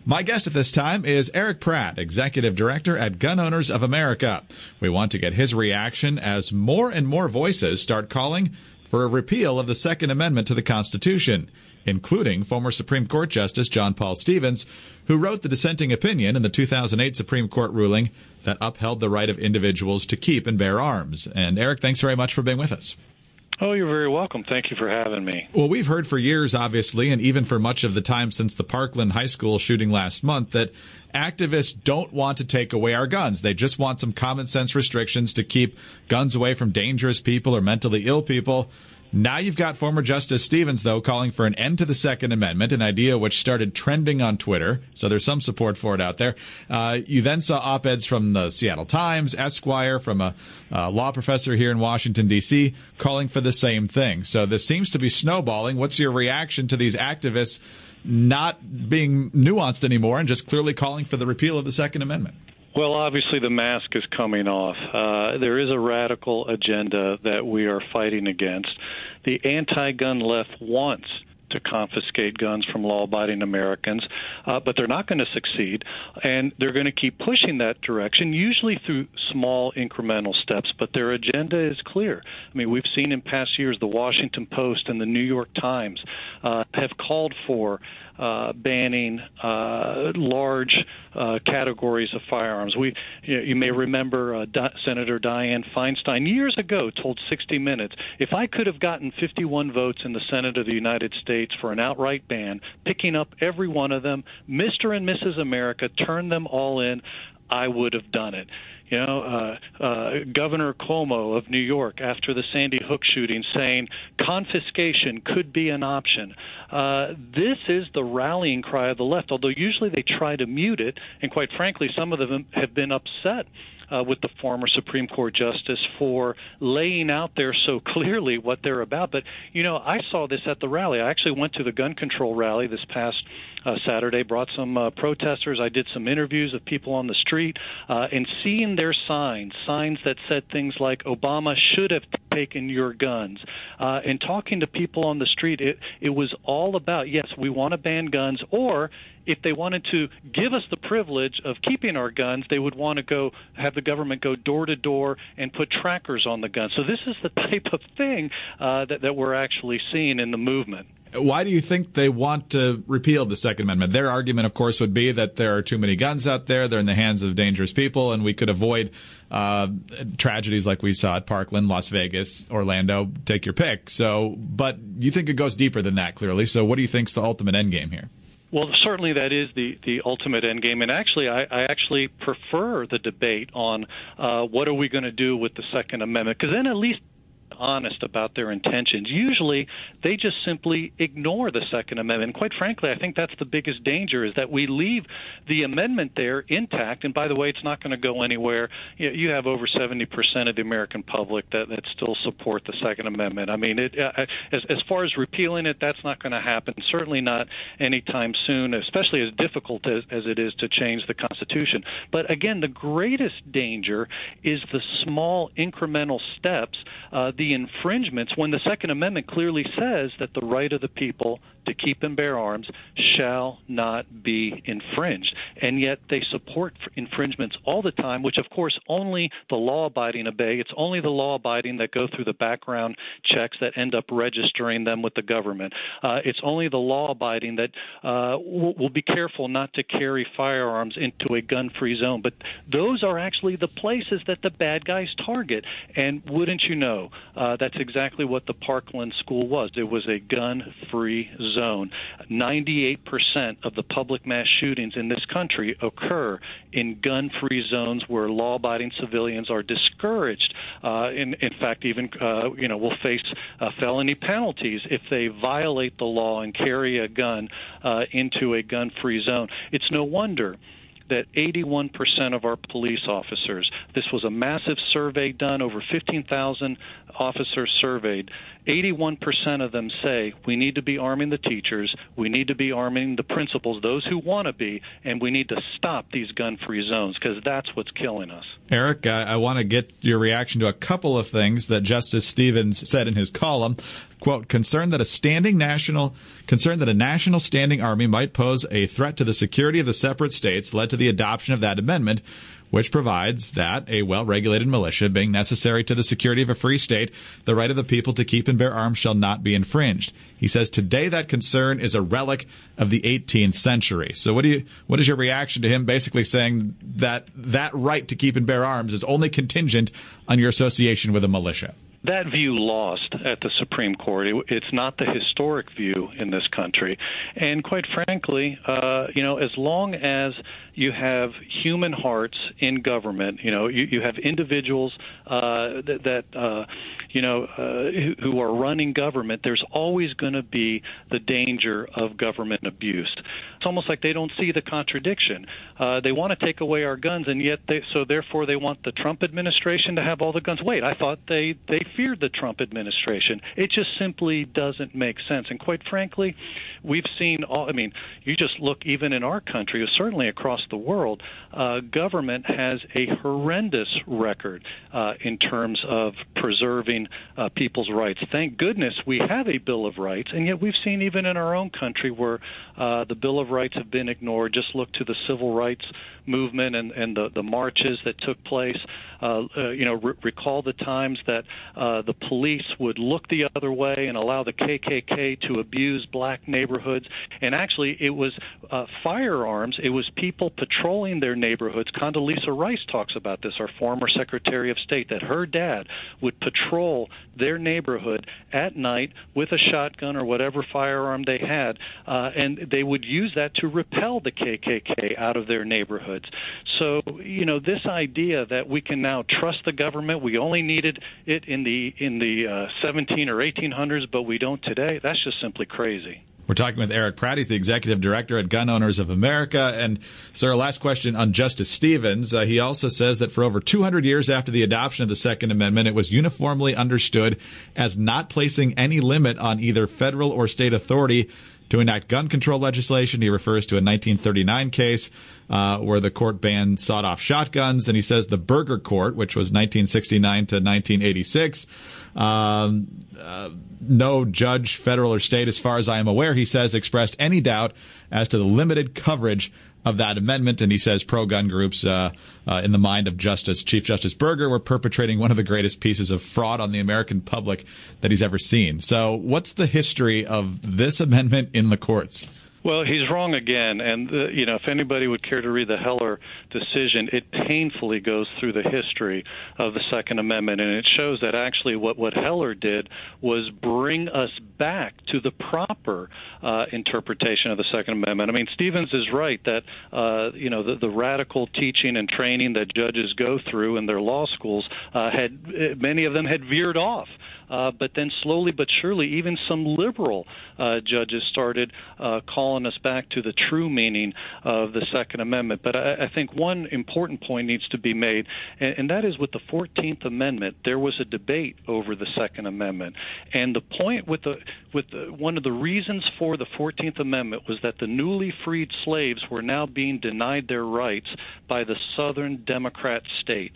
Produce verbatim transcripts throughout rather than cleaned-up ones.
My guest at this time is Eric Pratt, Executive Director at Gun Owners of America. We want to get his reaction as more and more voices start calling for a repeal of the Second Amendment to the Constitution, including former Supreme Court Justice John Paul Stevens, who wrote the dissenting opinion in the two thousand eight Supreme Court ruling that upheld the right of individuals to keep and bear arms. And Eric, thanks very much for being with us. Oh, you're very welcome. Thank you for having me. Well, we've heard for years, obviously, and even for much of the time since the Parkland High School shooting last month, that activists don't want to take away our guns. They just want some common sense restrictions to keep guns away from dangerous people or mentally ill people. Now you've got former Justice Stevens, though, calling for an end to the Second Amendment, an idea which started trending on Twitter, so there's some support for it out there. Uh, you then saw op-eds from the Seattle Times, Esquire, from a uh, law professor here in Washington, D C, calling for the same thing. So this seems to be snowballing. What's your reaction to these activists not being nuanced anymore and just clearly calling for the repeal of the Second Amendment? Well, obviously the mask is coming off. Uh, there is a radical agenda that we are fighting against. The anti-gun left wants to confiscate guns from law-abiding Americans, uh, but they're not going to succeed, and they're going to keep pushing that direction, usually through small incremental steps, but their agenda is clear. I mean, we've seen in past years the Washington Post and the New York Times uh, have called for Uh, banning uh, large uh, categories of firearms. We, you, know, you may remember uh, Di- Senator Dianne Feinstein years ago told sixty minutes, if I could have gotten fifty-one votes in the Senate of the United States for an outright ban, picking up every one of them, Mister and Missus America, turn them all in, I would have done it. You know, uh, uh, Governor Cuomo of New York, after the Sandy Hook shooting, saying confiscation could be an option. Uh, this is the rallying cry of the left, although usually they try to mute it, and quite frankly, some of them have been upset Uh, with the former Supreme Court Justice for laying out there so clearly what they're about. But, you know, I saw this at the rally. I actually went to the gun control rally this past uh, Saturday, brought some uh, protesters. I did some interviews of people on the street, uh, and seeing their signs, signs that said things like, Obama should have taken your guns, uh, and talking to people on the street, it, it was all about, yes, we want to ban guns, or if they wanted to give us the privilege of keeping our guns, they would want to go have the government go door to door and put trackers on the guns. So this is the type of thing uh, that, that we're actually seeing in the movement. Why do you think they want to repeal the Second Amendment? Their argument, of course, would be that there are too many guns out there, they're in the hands of dangerous people, and we could avoid uh, tragedies like we saw at Parkland, Las Vegas, Orlando, take your pick. So, but you think it goes deeper than that, clearly. So what do you think is the ultimate end game here? Well, certainly that is the, the ultimate end game. And actually, I, I actually prefer the debate on uh, what are we going to do with the Second Amendment, because then at least honest about their intentions. Usually, they just simply ignore the Second Amendment. And quite frankly, I think that's the biggest danger, is that we leave the amendment there intact. And by the way, it's not going to go anywhere. You, you have over seventy percent of the American public that, that still support the Second Amendment. I mean, it, uh, as, as far as repealing it, that's not going to happen. Certainly not anytime soon, especially as difficult as, as it is to change the Constitution. But again, the greatest danger is the small incremental steps, uh, the infringements, when the Second Amendment clearly says that the right of the people to keep and bear arms shall not be infringed. And yet they support infringements all the time, which, of course, only the law-abiding obey. It's only the law-abiding that go through the background checks that end up registering them with the government. Uh, it's only the law-abiding that uh, will, will be careful not to carry firearms into a gun-free zone. But those are actually the places that the bad guys target. And wouldn't you know, uh, that's exactly what the Parkland School was. It was a gun-free zone. ninety-eight percent of the public mass shootings in this country occur in gun-free zones where law-abiding civilians are discouraged. Uh, in, in fact, even uh, you know, will face uh, felony penalties if they violate the law and carry a gun uh, into a gun-free zone. It's no wonder that eighty-one percent of our police officers, this was a massive survey done, over fifteen thousand officers surveyed, eighty-one percent of them say we need to be arming the teachers, we need to be arming the principals, those who want to be, and we need to stop these gun-free zones, because that's what's killing us. Eric, I, I want to get your reaction to a couple of things that Justice Stevens said in his column. quote, concerned that a standing national concerned that a national standing army might pose a threat to the security of the separate states led to the adoption of that amendment, which provides that a well-regulated militia being necessary to the security of a free state, the right of the people to keep and bear arms shall not be infringed. He says today that concern is a relic of the eighteenth century. So what do you, what is your reaction to him basically saying that that right to keep and bear arms is only contingent on your association with a militia? That view lost at the Supreme Court. It, it's not the historic view in this country. And quite frankly, uh, you know, as long as you have human hearts in government, you know, you, you have individuals uh, that, that uh, you know, uh, who, who are running government, there's always going to be the danger of government abuse. It's almost like they don't see the contradiction. Uh, they want to take away our guns, and yet they, so therefore they want the Trump administration to have all the guns. Wait, I thought they, they feared the Trump administration. It just simply doesn't make sense. And quite frankly, we've seen all, I mean, you just look even in our country, or certainly across the world, uh, government has a horrendous record uh, in terms of preserving uh, people's rights. Thank goodness we have a Bill of Rights, and yet we've seen even in our own country where uh, the Bill of Rights have been ignored. Just look to the civil rights movement and, and the, the marches that took place. Uh, uh, you know, re- recall the times that uh, the police would look the other way and allow the K K K to abuse black neighborhoods. And actually, it was uh, firearms. It was people patrolling their neighborhoods. Condoleezza Rice talks about this, our former Secretary of State, that her dad would patrol their neighborhood at night with a shotgun or whatever firearm they had, uh, and they would use that to repel the K K K out of their neighborhoods. So, you know, this idea that we can now trust the government, we only needed it in the in the uh, seventeen or eighteen hundreds, but we don't today, that's just simply crazy. We're talking with Eric Pratt. He's the executive director at Gun Owners of America. And, sir, last question on Justice Stevens. Uh, he also says that for over two hundred years after the adoption of the Second Amendment, it was uniformly understood as not placing any limit on either federal or state authority to enact gun control legislation. He refers to a nineteen thirty-nine case uh, where the court banned sawed-off shotguns. And he says the Burger Court, which was nineteen sixty-nine to nineteen eighty-six, um, uh, no judge, federal or state, as far as I am aware, he says, expressed any doubt as to the limited coverage of that amendment. And he says pro-gun groups, uh, uh, in the mind of Justice Chief Justice Burger, were perpetrating one of the greatest pieces of fraud on the American public that he's ever seen. So what's the history of this amendment in the courts? Well, he's wrong again, and uh, you know, if anybody would care to read the Heller decision, it painfully goes through the history of the Second Amendment, and it shows that actually what, what Heller did was bring us back to the proper uh, interpretation of the Second Amendment. I mean, Stevens is right that uh, you know the, the radical teaching and training that judges go through in their law schools uh, had many of them had veered off. Uh, but then slowly but surely, even some liberal uh, judges started uh, calling us back to the true meaning of the Second Amendment. But I, I think one important point needs to be made, and, and that is with the fourteenth Amendment, there was a debate over the Second Amendment. And the point with the with the, one of the reasons for the fourteenth Amendment was that the newly freed slaves were now being denied their rights by the Southern Democrat states.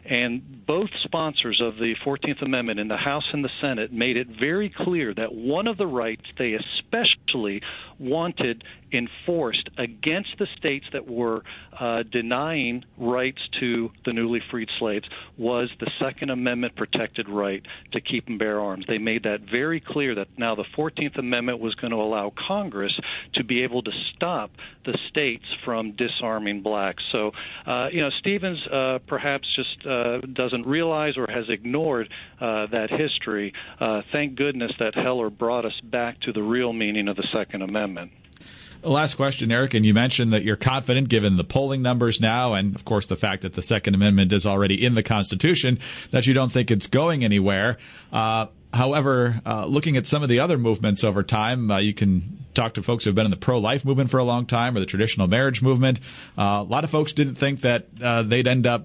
And both sponsors of the fourteenth Amendment in the House and the Senate made it very clear that one of the rights they especially wanted enforced against the states that were uh, denying rights to the newly freed slaves was the Second Amendment protected right to keep and bear arms. They made that very clear that now the fourteenth Amendment was going to allow Congress to be able to stop the states from disarming blacks. So, uh, you know, Stevens uh, perhaps just uh, doesn't realize or has ignored uh, that history. Uh, thank goodness that Heller brought us back to the real meaning of the Second Amendment. Last question, Eric, and you mentioned that you're confident, given the polling numbers now and, of course, the fact that the Second Amendment is already in the Constitution, that you don't think it's going anywhere. Uh, however, uh, looking at some of the other movements over time, uh, you can talk to folks who have been in the pro-life movement for a long time or the traditional marriage movement. Uh, a lot of folks didn't think that uh, they'd end up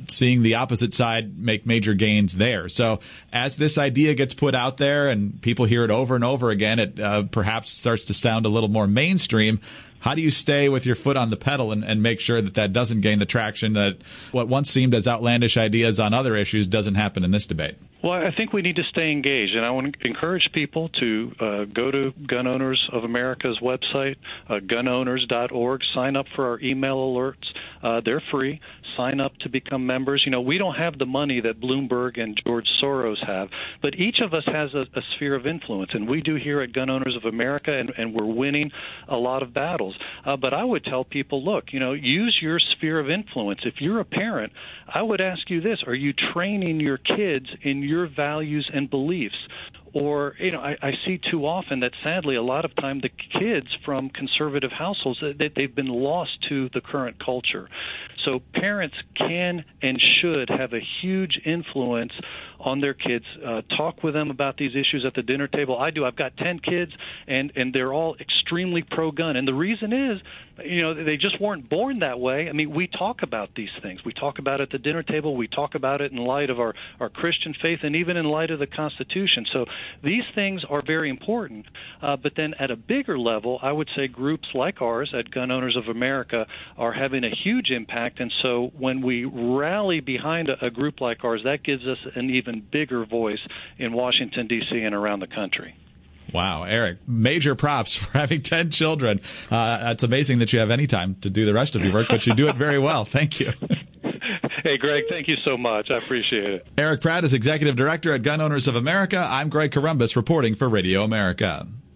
seeing the opposite side make major gains there. So as this idea gets put out there and people hear it over and over again, it uh, perhaps starts to sound a little more mainstream. How do you stay with your foot on the pedal and, and make sure that that doesn't gain the traction that what once seemed as outlandish ideas on other issues doesn't happen in this debate? Well, I think we need to stay engaged, and I want to encourage people to uh, go to Gun Owners of America's website, uh, gun owners dot org, sign up for our email alerts. Uh, they're free. Sign up to become members. You know, we don't have the money that Bloomberg and George Soros have, but each of us has a, a sphere of influence, and we do here at Gun Owners of America, and, and we're winning a lot of battles. Uh, but I would tell people, look, you know, use your sphere of influence. If you're a parent, I would ask you this: are you training your kids in your values and beliefs? Or, you know, I, I see too often that, sadly, a lot of time the kids from conservative households, they, they've been lost to the current culture. So parents can and should have a huge influence on their kids. Uh, talk with them about these issues at the dinner table. I do. I've got ten kids, and, and they're all extremely pro-gun. And the reason is, you know, they just weren't born that way. I mean, we talk about these things. We talk about it at the dinner table. We talk about it in light of our, our Christian faith and even in light of the Constitution. So these things are very important. Uh, but then at a bigger level, I would say groups like ours at Gun Owners of America are having a huge impact. And so when we rally behind a, a group like ours, that gives us an even bigger voice in Washington, D C and around the country. Wow, Eric, major props for having ten children. Uh, it's amazing that you have any time to do the rest of your work, but you do it very well. Thank you. Hey, Greg, thank you so much. I appreciate it. Eric Pratt is Executive Director at Gun Owners of America. I'm Greg Corombos reporting for Radio America.